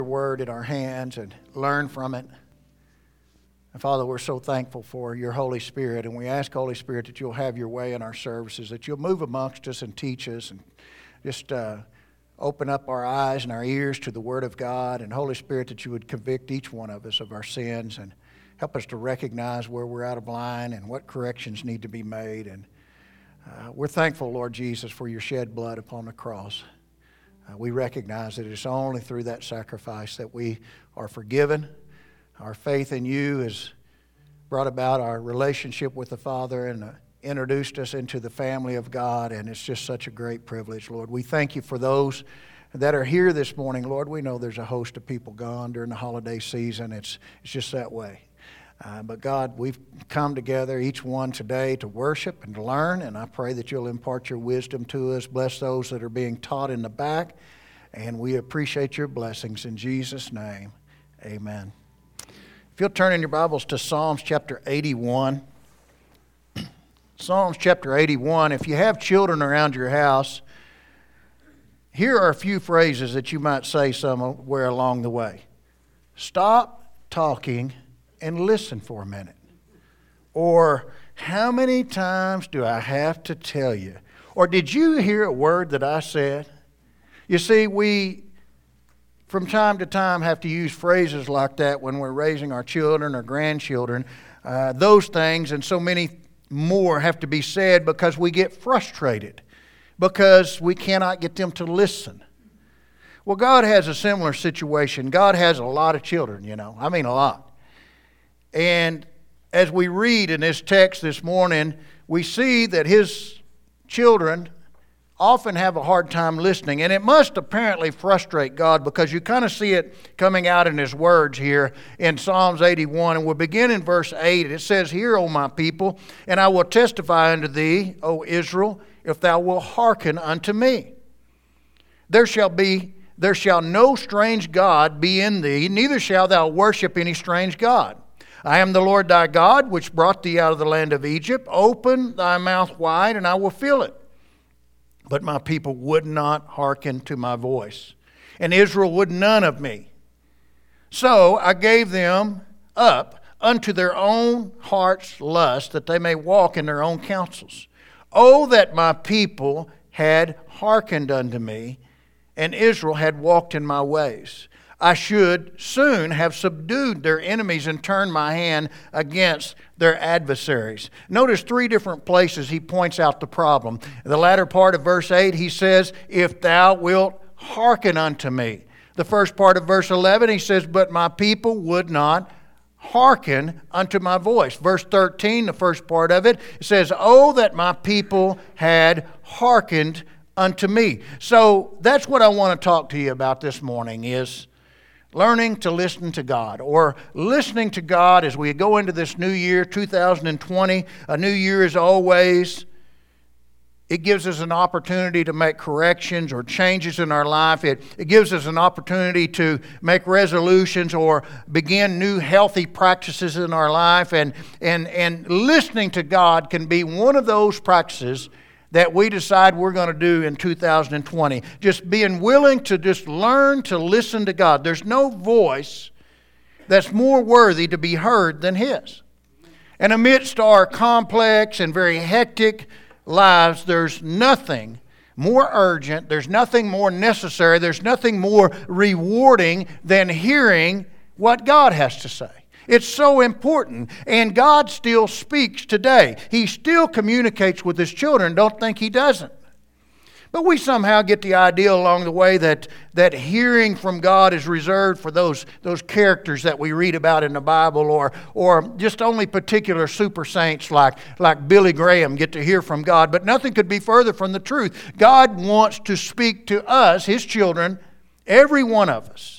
Your word in our hands and learn from it. And Father, we're so thankful for your Holy Spirit, and we ask, Holy Spirit, that you'll have your way in our services, that you'll move amongst us and teach us, and just open up our eyes and our ears to the Word of God. And Holy Spirit, that you would convict each one of us of our sins and help us to recognize where we're out of line and what corrections need to be made. And we're thankful, Lord Jesus, for your shed blood upon the cross. We recognize that it's only through that sacrifice that we are forgiven. Our faith in you has brought about our relationship with the Father and introduced us into the family of God, and it's just such a great privilege, Lord. We thank you for those that are here this morning, Lord. We know there's a host of people gone during the holiday season. It's just that way. But God, we've come together, each one today, to worship and to learn, and I pray that you'll impart your wisdom to us. Bless those that are being taught in the back, and we appreciate your blessings. In Jesus' name, amen. If you'll turn in your Bibles to Psalms chapter 81. Psalms chapter 81. If you have children around your house, here are a few phrases that you might say somewhere along the way. Stop talking and listen for a minute. Or, how many times do I have to tell you? Or, did you hear a word that I said? You see, we from time to time have to use phrases like that when we're raising our children or grandchildren. Those things and so many more have to be said because we get frustrated, because we cannot get them to listen. Well, God has a similar situation. God has a lot of children, I mean a lot. And as we read in this text this morning, we see that his children often have a hard time listening. And it must apparently frustrate God, because you kind of see it coming out in his words here in Psalms 81. And we'll begin in verse 8. It says, "Hear, O my people, and I will testify unto thee, O Israel, if thou wilt hearken unto me. There shall no strange God be in thee, neither shalt thou worship any strange God. I am the Lord thy God, which brought thee out of the land of Egypt. Open thy mouth wide, and I will fill it. But my people would not hearken to my voice, and Israel would none of me. So I gave them up unto their own heart's lust, that they may walk in their own counsels. Oh, that my people had hearkened unto me, and Israel had walked in my ways. I should soon have subdued their enemies and turned my hand against their adversaries." Notice three different places he points out the problem. In the latter part of verse 8, he says, "If thou wilt hearken unto me." The first part of verse 11, he says, "But my people would not hearken unto my voice." Verse 13, the first part of it, it says, "Oh, that my people had hearkened unto me." So that's what I want to talk to you about this morning, is learning to listen to God, or listening to God as we go into this new year, 2020. A new year is always, it gives us an opportunity to make corrections or changes in our life. It gives us an opportunity to make resolutions or begin new healthy practices in our life. And listening to God can be one of those practices that we decide we're going to do in 2020. Just being willing to just learn to listen to God. There's no voice that's more worthy to be heard than his. And amidst our complex and very hectic lives, there's nothing more urgent, there's nothing more necessary, there's nothing more rewarding than hearing what God has to say. It's so important, and God still speaks today. He still communicates with his children. Don't think he doesn't. But we somehow get the idea along the way that hearing from God is reserved for those characters that we read about in the Bible, or just only particular super saints like Billy Graham get to hear from God. But nothing could be further from the truth. God wants to speak to us, his children, every one of us.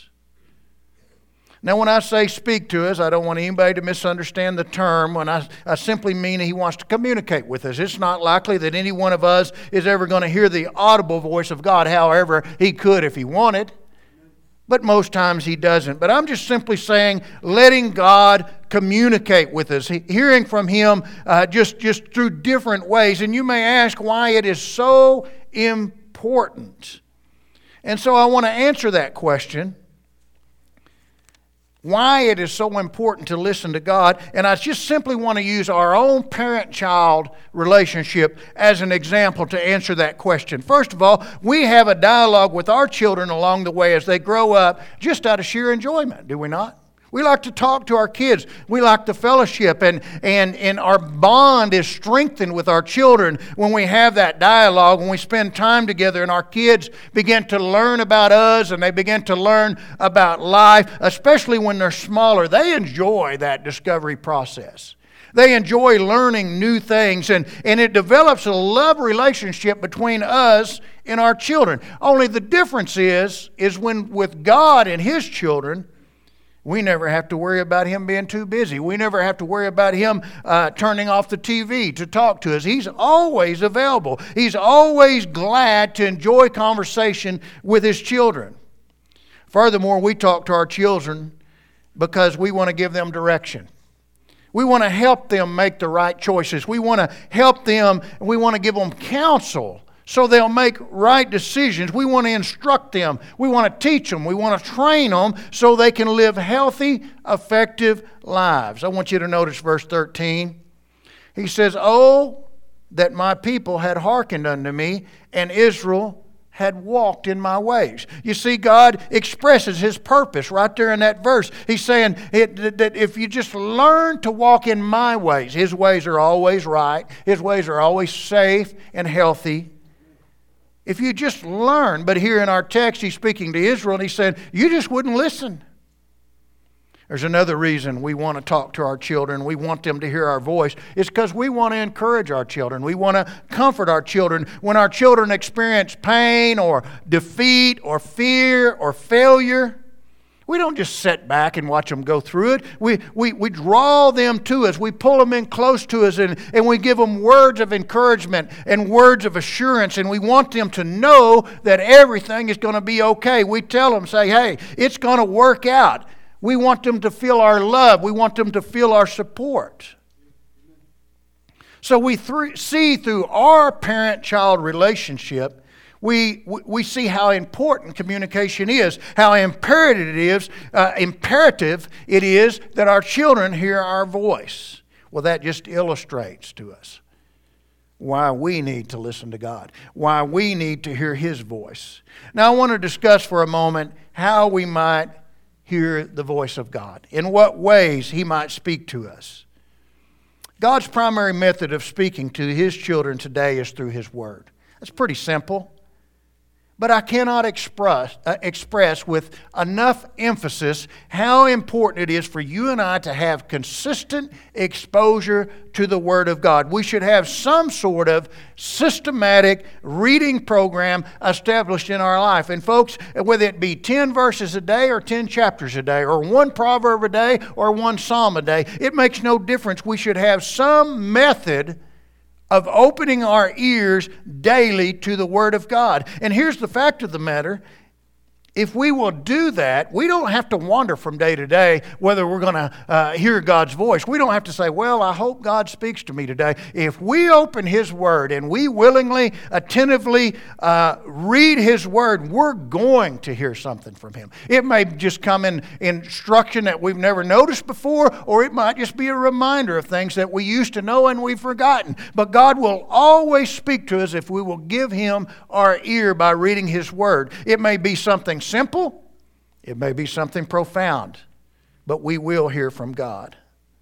Now, when I say speak to us, I don't want anybody to misunderstand the term. When I simply mean he wants to communicate with us. It's not likely that any one of us is ever going to hear the audible voice of God. However, he could if he wanted. But most times he doesn't. But I'm just simply saying, letting God communicate with us, hearing from him just through different ways. And you may ask why it is so important. And so I want to answer that question why it is so important to listen to God. And I just simply want to use our own parent-child relationship as an example to answer that question. First of all, we have a dialogue with our children along the way as they grow up just out of sheer enjoyment, do we not? We like to talk to our kids. We like the fellowship, and our bond is strengthened with our children when we have that dialogue, when we spend time together, and our kids begin to learn about us and they begin to learn about life, especially when they're smaller. They enjoy that discovery process. They enjoy learning new things, and it develops a love relationship between us and our children. Only the difference is when with God and His children, we never have to worry about Him being too busy. We never have to worry about Him turning off the TV to talk to us. He's always available. He's always glad to enjoy conversation with His children. Furthermore, we talk to our children because we want to give them direction. We want to help them make the right choices. We want to help them, and we want to give them counsel so they'll make right decisions. We want to instruct them. We want to teach them. We want to train them so they can live healthy, effective lives. I want you to notice verse 13. He says, "Oh, that my people had hearkened unto me, and Israel had walked in my ways." You see, God expresses His purpose right there in that verse. He's saying that if you just learn to walk in my ways, His ways are always right. His ways are always safe and healthy. If you just learn, but here in our text, He's speaking to Israel, and He's saying, you just wouldn't listen. There's another reason we want to talk to our children. We want them to hear our voice. It's because we want to encourage our children. We want to comfort our children. When our children experience pain or defeat or fear or failure, we don't just sit back and watch them go through it. We draw them to us. We pull them in close to us, and we give them words of encouragement and words of assurance, and we want them to know that everything is going to be okay. We tell them, say, hey, it's going to work out. We want them to feel our love. We want them to feel our support. So we see through our parent-child relationship, we see how important communication is, how imperative it is that our children hear our voice. Well, that just illustrates to us why we need to listen to God, why we need to hear His voice. Now, I want to discuss for a moment how we might hear the voice of God, in what ways He might speak to us. God's primary method of speaking to His children today is through His Word. That's pretty simple. But I cannot express with enough emphasis how important it is for you and I to have consistent exposure to the Word of God. We should have some sort of systematic reading program established in our life. And folks, whether it be 10 verses a day or 10 chapters a day or one proverb a day or one psalm a day, it makes no difference. We should have some method of opening our ears daily to the Word of God. And here's the fact of the matter. If we will do that, we don't have to wander from day to day whether we're going to hear God's voice. We don't have to say, well, I hope God speaks to me today. If we open His Word and we willingly, attentively read His Word, we're going to hear something from Him. It may just come in instruction that we've never noticed before, or it might just be a reminder of things that we used to know and we've forgotten. But God will always speak to us if we will give Him our ear by reading His Word. It may be something simple, it may be something profound, but we will hear from God.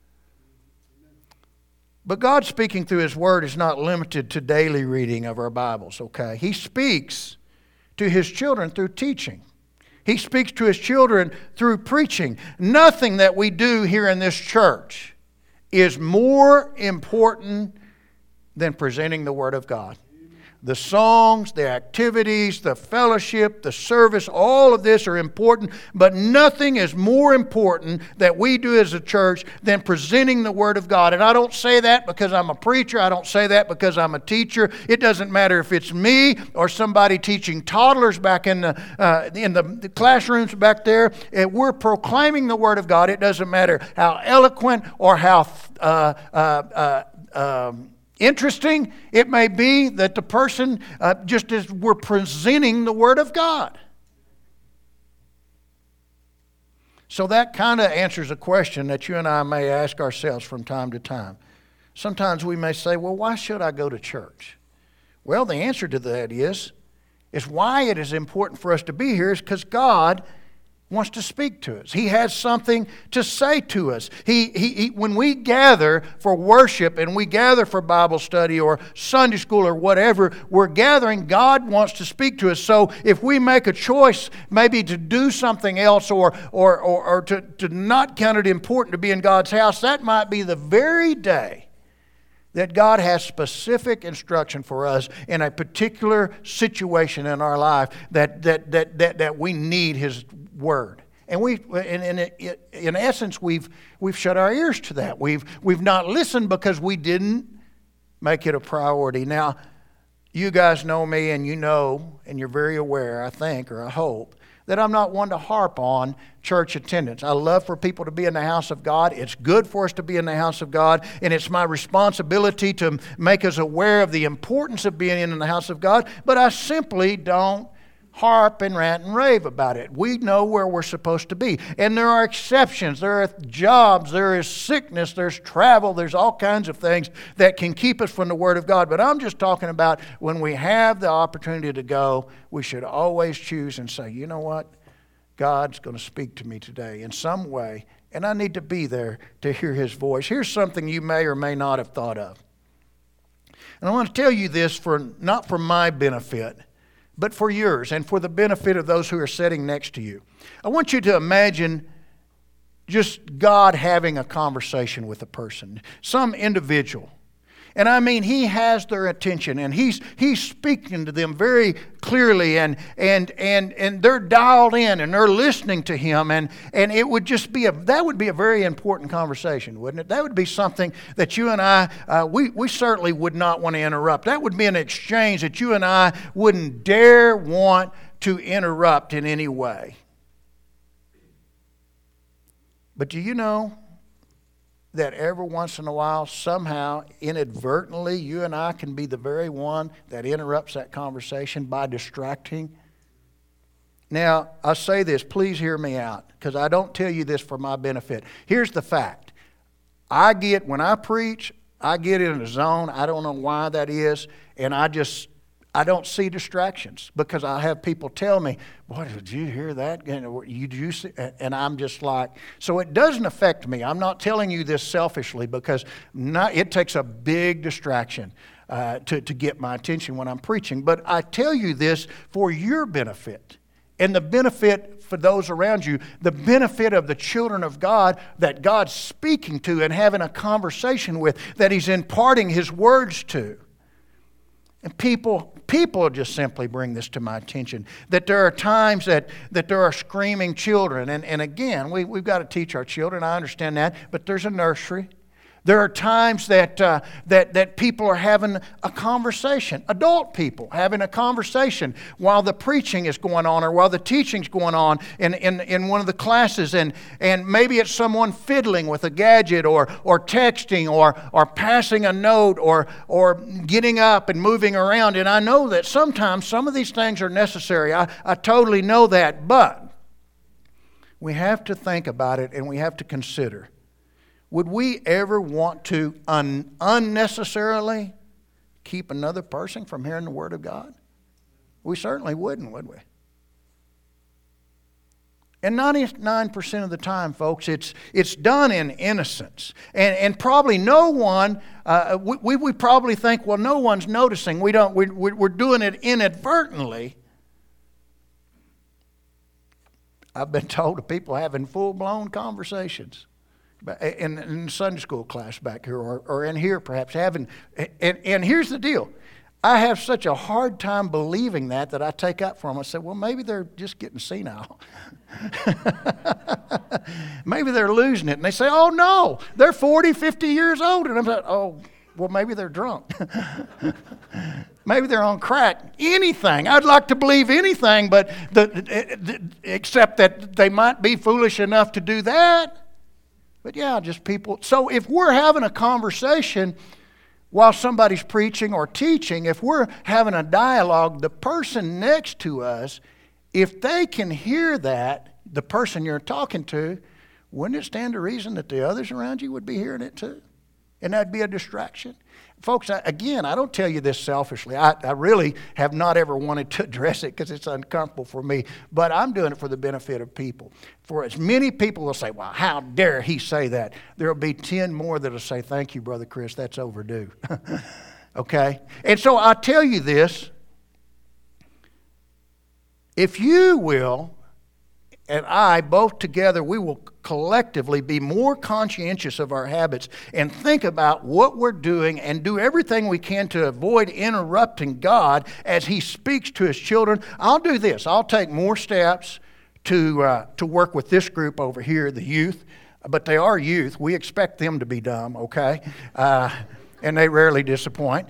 But God speaking through His Word is not limited to daily reading of our Bibles, okay? He speaks to His children through teaching. He speaks to His children through preaching. Nothing that we do here in this church is more important than presenting the Word of God. The songs, the activities, the fellowship, the service, all of this are important, but nothing is more important that we do as a church than presenting the Word of God. And I don't say that because I'm a preacher. I don't say that because I'm a teacher. It doesn't matter if it's me or somebody teaching toddlers back in the classrooms back there. We're proclaiming the Word of God. It doesn't matter how eloquent or how interesting it may be that the person, just as we're presenting the Word of God. So that kind of answers a question that you and I may ask ourselves from time to time. Sometimes we may say, well, why should I go to church? Well, the answer to that is why it is important for us to be here is because God wants to speak to us. He has something to say to us. When we gather for worship and we gather for Bible study or Sunday school or whatever, we're gathering, God wants to speak to us. So if we make a choice maybe to do something else or to not count it important to be in God's house, that might be the very day that God has specific instruction for us in a particular situation in our life that we need His Word. And in essence, we've shut our ears to that. We've not listened because we didn't make it a priority. Now, you guys know me, and you know, and you're very aware, I think, or I hope, that I'm not one to harp on church attendance. I love for people to be in the house of God. It's good for us to be in the house of God, and it's my responsibility to make us aware of the importance of being in the house of God, but I simply don't harp and rant and rave about it. We know where we're supposed to be. And there are exceptions. There are jobs, there is sickness, there's travel, there's all kinds of things that can keep us from the Word of God. But I'm just talking about when we have the opportunity to go, we should always choose and say, you know what? God's going to speak to me today in some way, and I need to be there to hear His voice. Here's something you may or may not have thought of. And I want to tell you this not for my benefit, but for yours and for the benefit of those who are sitting next to you. I want you to imagine just God having a conversation with a person, some individual. And I mean, He has their attention, and He's speaking to them very clearly, and they're dialed in, and they're listening to Him, and it would just be that would be a very important conversation, wouldn't it? That would be something that you and I, we certainly would not want to interrupt. That would be an exchange that you and I wouldn't dare want to interrupt in any way. But do you know that every once in a while, somehow, inadvertently, you and I can be the very one that interrupts that conversation by distracting? Now, I say this, please hear me out, because I don't tell you this for my benefit. Here's the fact. When I preach, I get in a zone. I don't know why that is, and I don't see distractions, because I have people tell me, boy, did you hear that? You see? And I'm just like, so it doesn't affect me. I'm not telling you this selfishly, because it takes a big distraction to get my attention when I'm preaching. But I tell you this for your benefit and the benefit for those around you, the benefit of the children of God that God's speaking to and having a conversation with, that He's imparting His words to. And people just simply bring this to my attention, that there are times that there are screaming children. And again, we've got to teach our children, I understand that, but there's a nursery. There are times that people are having a conversation, adult people having a conversation while the preaching is going on or while the teaching's going on in one of the classes, and maybe it's someone fiddling with a gadget or texting or passing a note or getting up and moving around. And I know that sometimes some of these things are necessary. I totally know that, but we have to think about it and we have to consider. Would we ever want to unnecessarily keep another person from hearing the Word of God? We certainly wouldn't, would we? And 99% of the time, folks, it's done in innocence. And probably no one, we probably think, well, no one's noticing. We're doing it inadvertently. I've been told of people having full-blown conversations in Sunday school class back here or in here perhaps having, and here's the deal. I have such a hard time believing that I take up from them. I say, well, maybe they're just getting senile. Maybe they're losing it. And they say, oh, no, they're 40, 50 years old. And I'm like, oh, well, maybe they're drunk. Maybe they're on crack. Anything. I'd like to believe anything, but except that they might be foolish enough to do that. But yeah, just people. So if we're having a conversation while somebody's preaching or teaching, if we're having a dialogue, the person next to us, if they can hear that, the person you're talking to, wouldn't it stand to reason that the others around you would be hearing it too? And that'd be a distraction. Folks, I don't tell you this selfishly. I really have not ever wanted to address it because it's uncomfortable for me. But I'm doing it for the benefit of people. For as many people will say, well, how dare he say that? There will be 10 more that will say, thank you, Brother Chris, that's overdue. Okay? And so I tell you this. If you will, and I, both together, we will collectively be more conscientious of our habits and think about what we're doing and do everything we can to avoid interrupting God as He speaks to His children. I'll do this. I'll take more steps to work with this group over here, the youth. But they are youth. We expect them to be dumb, okay? And they rarely disappoint.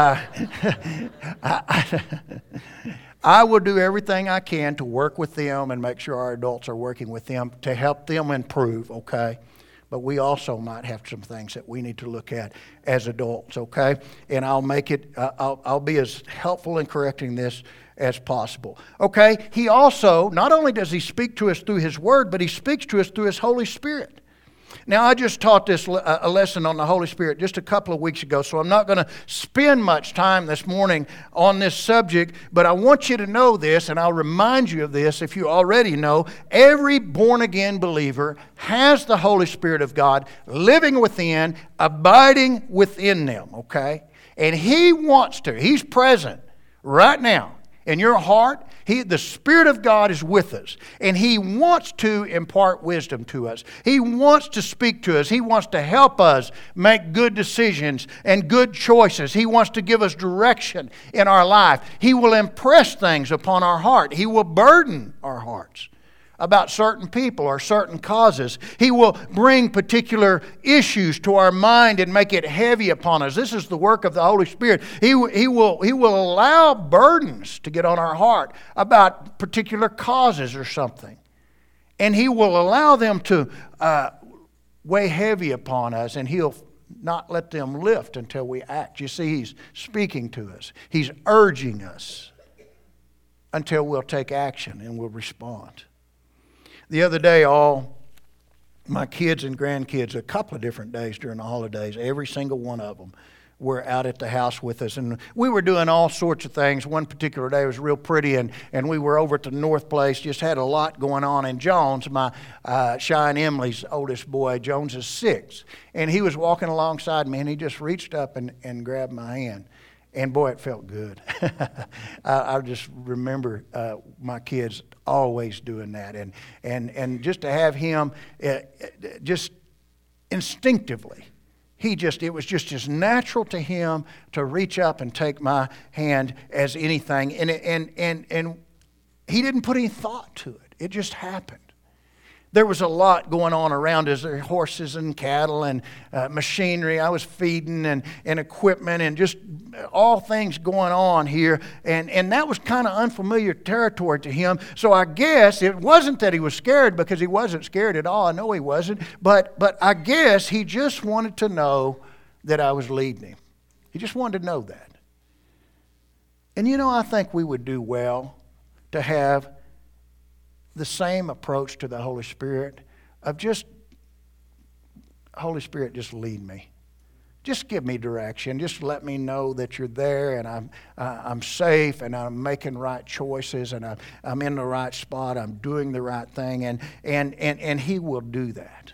I will do everything I can to work with them and make sure our adults are working with them to help them improve, okay? But we also might have some things that we need to look at as adults, okay? And I'll make it, I'll be as helpful in correcting this as possible. Okay? He also, not only does He speak to us through His Word, but He speaks to us through His Holy Spirit. Now, I just taught this a lesson on the Holy Spirit just a couple of weeks ago, so I'm not going to spend much time this morning on this subject, but I want you to know this, and I'll remind you of this if you already know. Every born-again believer has the Holy Spirit of God living within, abiding within them, okay? And He wants to. He's present right now in your heart. The Spirit of God is with us, and He wants to impart wisdom to us. He wants to speak to us. He wants to help us make good decisions and good choices. He wants to give us direction in our life. He will impress things upon our heart. He will burden our hearts about certain people or certain causes. He will bring particular issues to our mind and make it heavy upon us. This is the work of the Holy Spirit. He will allow burdens to get on our heart about particular causes or something. And He will allow them to weigh heavy upon us, and He'll not let them lift until we act. You see, He's speaking to us. He's urging us until we'll take action and we'll respond. The other day, all my kids and grandkids, a couple of different days during the holidays, every single one of them were out at the house with us. And we were doing all sorts of things. One particular day was real pretty, and we were over at the North Place, just had a lot going on. And Jones, my Shine Emily's oldest boy, Jones is 6. And he was walking alongside me, and he just reached up and grabbed my hand. And boy, it felt good. I just remember my kids always doing that, and just to have him, just instinctively, it was just as natural to him to reach up and take my hand as anything, and he didn't put any thought to it. It just happened. There was a lot going on around us. There were horses and cattle and machinery. I was feeding and equipment and just all things going on here. And that was kind of unfamiliar territory to him. So I guess it wasn't that he was scared, because he wasn't scared at all. I know he wasn't. But I guess he just wanted to know that I was leading him. He just wanted to know that. And I think we would do well to have the same approach to the Holy Spirit of just, Holy Spirit, just lead me. Just give me direction. Just let me know that you're there, and I'm safe, and I'm making right choices, and I'm in the right spot. I'm doing the right thing, and He will do that.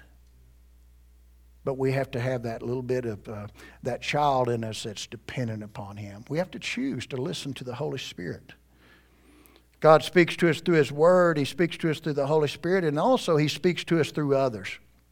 But we have to have that little bit of that child in us that's dependent upon Him. We have to choose to listen to the Holy Spirit. God speaks to us through His Word. He speaks to us through the Holy Spirit, and also He speaks to us through others.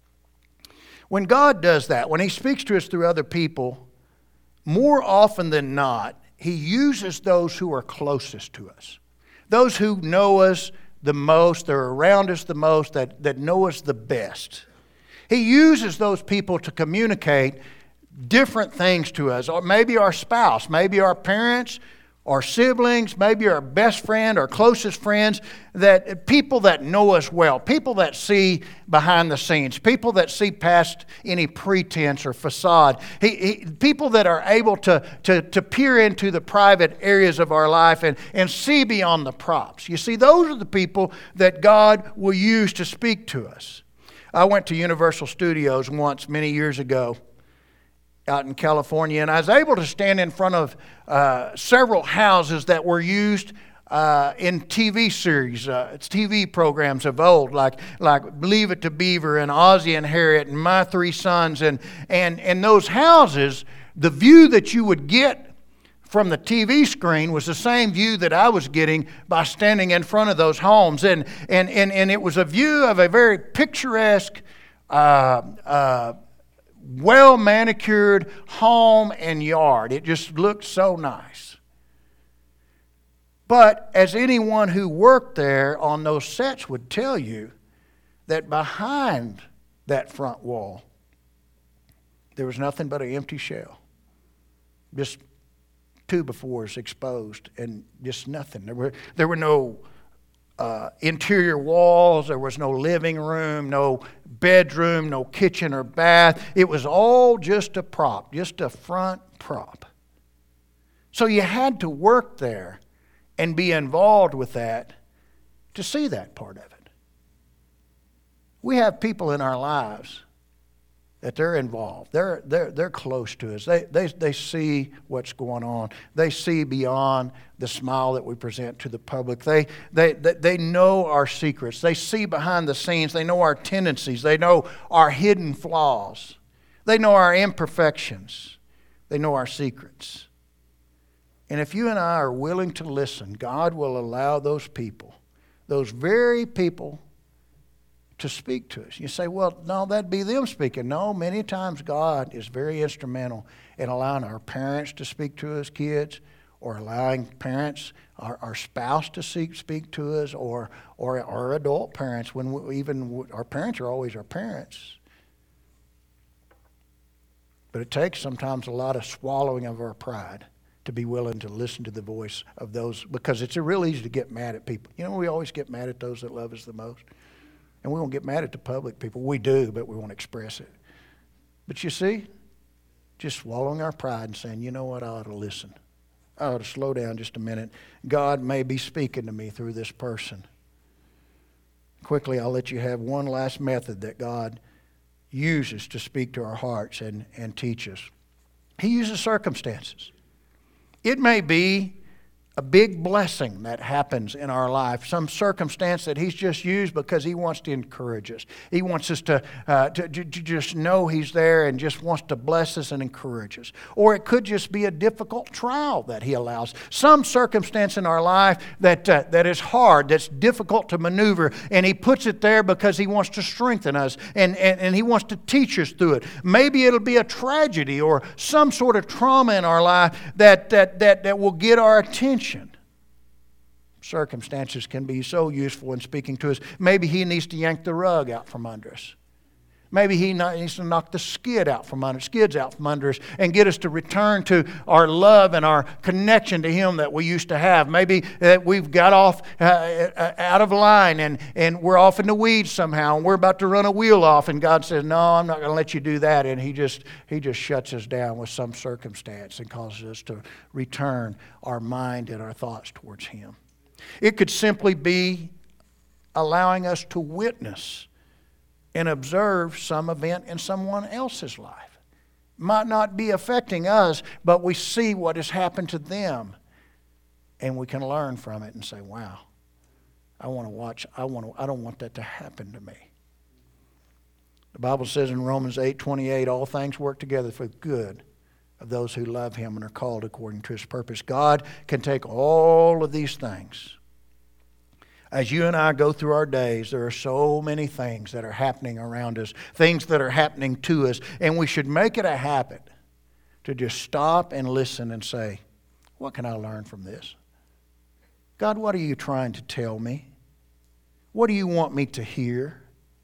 When God does that, when He speaks to us through other people, more often than not, He uses those who are closest to us. Those who know us the most, they're around us the most, that know us the best. He uses those people to communicate different things to us, or maybe our spouse, maybe our parents, our siblings, maybe our best friend, our closest friends, that people that know us well, people that see behind the scenes, people that see past any pretense or facade, people that are able to peer into the private areas of our life and see beyond the props. You see, those are the people that God will use to speak to us. I went to Universal Studios once, many years ago, out in California, and I was able to stand in front of several houses that were used in TV series, TV programs of old, like Leave It to Beaver and Ozzie and Harriet and My Three Sons, and those houses, the view that you would get from the TV screen was the same view that I was getting by standing in front of those homes, and it was a view of a very picturesque, well-manicured home and yard. It just looked so nice. But as anyone who worked there on those sets would tell you, that behind that front wall, there was nothing but an empty shell. Just 2x4s exposed and just nothing. There were no interior walls. There was no living room, no bedroom, no kitchen or bath. It was all just a prop, just a front prop. So you had to work there and be involved with that to see that part of it. We have people in our lives that they're involved. They're close to us. They see what's going on. They see beyond the smile that we present to the public. They know our secrets. They see behind the scenes. They know our tendencies. They know our hidden flaws. They know our imperfections. They know our secrets. And if you and I are willing to listen, God will allow those people, those very people, to speak to us. You say, well, no, that'd be them speaking. No, many times God is very instrumental in allowing our parents to speak to us, kids, or allowing parents, our spouse to speak to us, or our adult parents, even our parents are always our parents. But it takes sometimes a lot of swallowing of our pride to be willing to listen to the voice of those, because it's real easy to get mad at people. You know, we always get mad at those that love us the most. And we won't get mad at the public people. We do, but we won't express it. But you see, just swallowing our pride and saying, you know what, I ought to listen. I ought to slow down just a minute. God may be speaking to me through this person. Quickly, I'll let you have one last method that God uses to speak to our hearts and teach us. He uses circumstances. It may be a big blessing that happens in our life, some circumstance that He's just used because He wants to encourage us. He wants us to just know He's there and just wants to bless us and encourage us. Or it could just be a difficult trial that He allows. Some circumstance in our life that is hard, that's difficult to maneuver, and He puts it there because He wants to strengthen us and He wants to teach us through it. Maybe it'll be a tragedy or some sort of trauma in our life that will get our attention. Circumstances can be so useful in speaking to us. Maybe He needs to yank the rug out from under us. Maybe He needs to knock the skids out from under us and get us to return to our love and our connection to Him that we used to have. Maybe that we've got off out of line and we're off in the weeds somehow and we're about to run a wheel off, and God says, no, I'm not going to let you do that. And He just shuts us down with some circumstance and causes us to return our mind and our thoughts towards Him. It could simply be allowing us to witness and observe some event in someone else's life. Might not be affecting us, but we see what has happened to them, and we can learn from it and say, wow, I want to watch. I don't want that to happen to me. The Bible says in Romans 8:28, all things work together for the good of those who love Him and are called according to His purpose. God can take all of these things. As you and I go through our days, there are so many things that are happening around us, things that are happening to us, and we should make it a habit to just stop and listen and say, what can I learn from this? God, what are you trying to tell me? What do you want me to hear?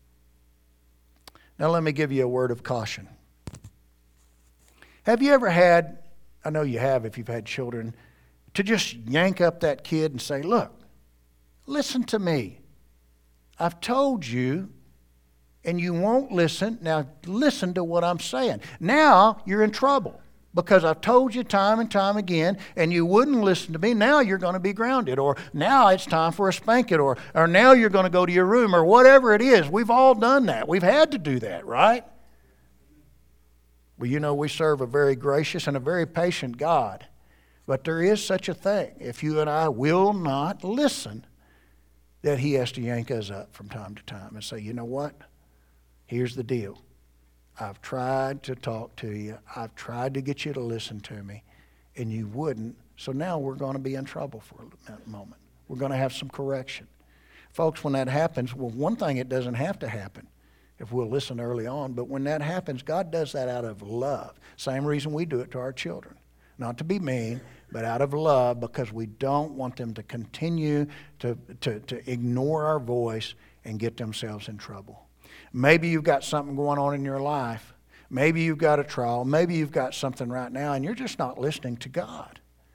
Now let me give you a word of caution. Have you ever had, I know you have if you've had children, to just yank up that kid and say, look, listen to me. I've told you, and you won't listen. Now listen to what I'm saying. Now you're in trouble because I've told you time and time again, and you wouldn't listen to me. Now you're going to be grounded, or now it's time for a spanking, or now you're going to go to your room, or whatever it is. We've all done that. We've had to do that, right? Well, you know, we serve a very gracious and a very patient God. But there is such a thing. If you and I will not listen, that He has to yank us up from time to time and say, you know what? Here's the deal. I've tried to talk to you. I've tried to get you to listen to me, and you wouldn't. So now we're going to be in trouble for a moment. We're going to have some correction. Folks, when that happens, well, one thing, it doesn't have to happen if we'll listen early on. But when that happens, God does that out of love. Same reason we do it to our children. Not to be mean, but out of love, because we don't want them to continue to ignore our voice and get themselves in trouble. Maybe you've got something going on in your life. Maybe you've got a trial. Maybe you've got something right now, and you're just not listening to God.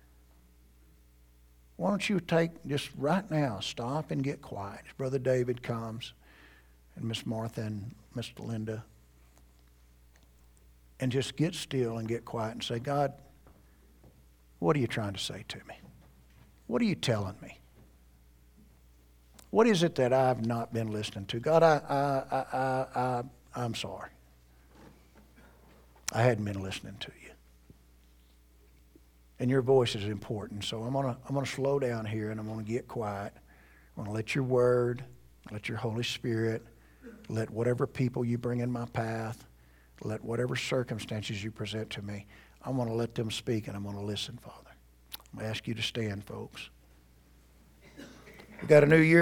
Why don't you just right now, stop and get quiet. As Brother David comes, and Miss Martha and Miss Linda, and just get still and get quiet and say, God, what are you trying to say to me? What are you telling me? What is it that I've not been listening to? God, I'm sorry. I hadn't been listening to you. And your voice is important, so I'm gonna slow down here, and I'm gonna get quiet. I'm gonna let your word, let your Holy Spirit, let whatever people you bring in my path, let whatever circumstances you present to me, I'm going to let them speak, and I'm going to listen, Father. I'm going to ask you to stand, folks. We've got a new year.